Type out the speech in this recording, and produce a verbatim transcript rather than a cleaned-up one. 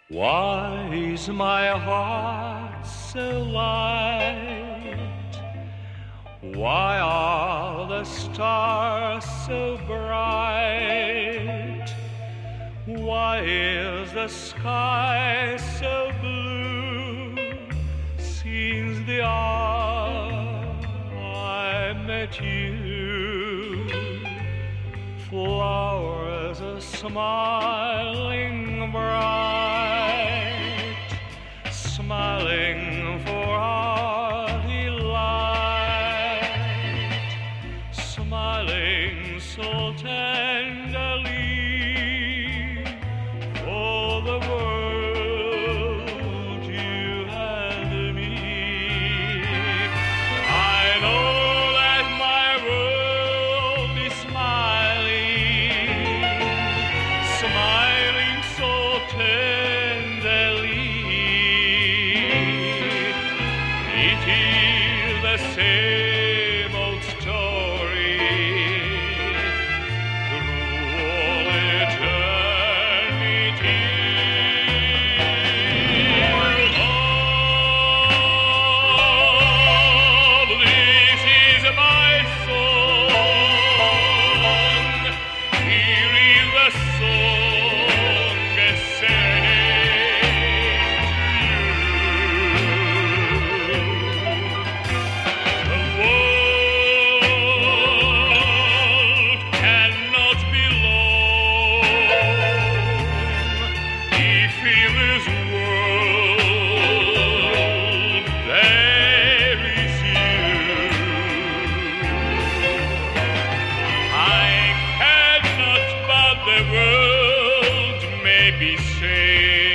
Why is my heart so light? Why are the stars so bright? Why is the sky so blue since the hour I met you? Flowers are smiling bright, smiling for our delight, smiling so tenderly for the world you and me. I know that my world is smiling, smiling so tenderly. It is the same old story through all eternity. Love, this is my song. Here is the song, a serenade to you. The world cannot be long if in this world there is you. I cannot, but the world may be saved.